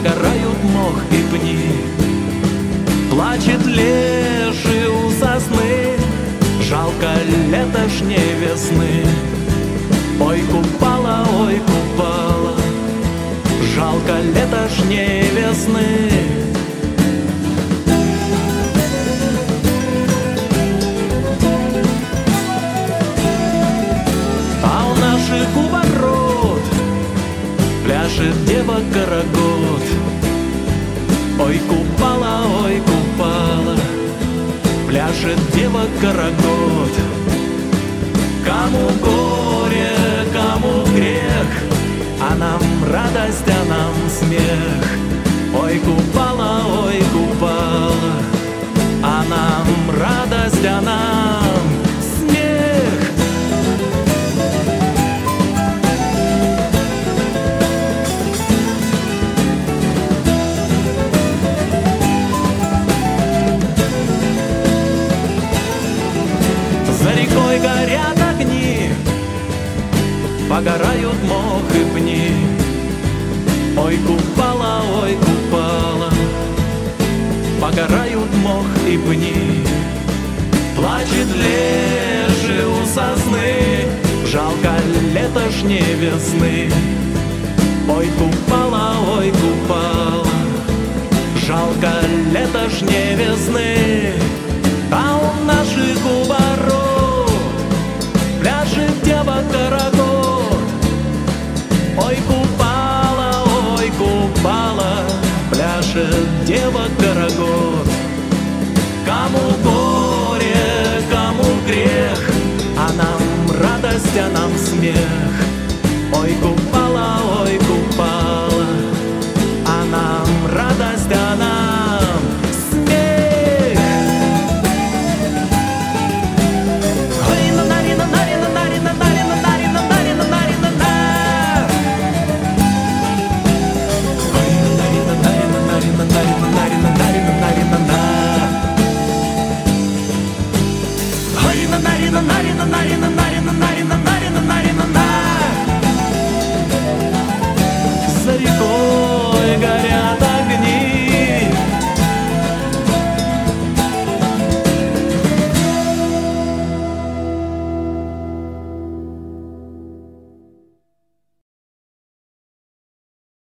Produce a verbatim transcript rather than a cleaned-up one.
погорают мох и пни. Плачет леший у сосны, жалко летошней весны. Ой, Купала, ой, Купала, жалко летошней весны. А у наших у ворот пляшет дева Карагод. Ой, Купала, ой, Купала, пляшет дева Карагод. Кому горе, кому грех, а нам радость, а нам смех. Ой, Купала, ой, Купала, а нам радость, а нам смех. За рекой горят огни, погорают мох и пни. Ой, Купала, ой, Купала, погорают мох и пни. Плачет леший у сосны, жалко летошней весны. Ой, Купала, ой, Купала, жалко летошней весны. А у наших у ворот пляшет дева Карагод. Ой, Купала, ой, Купала, пляшет дева Карагод. Кому горе, кому грех, а нам радость, а нам смех.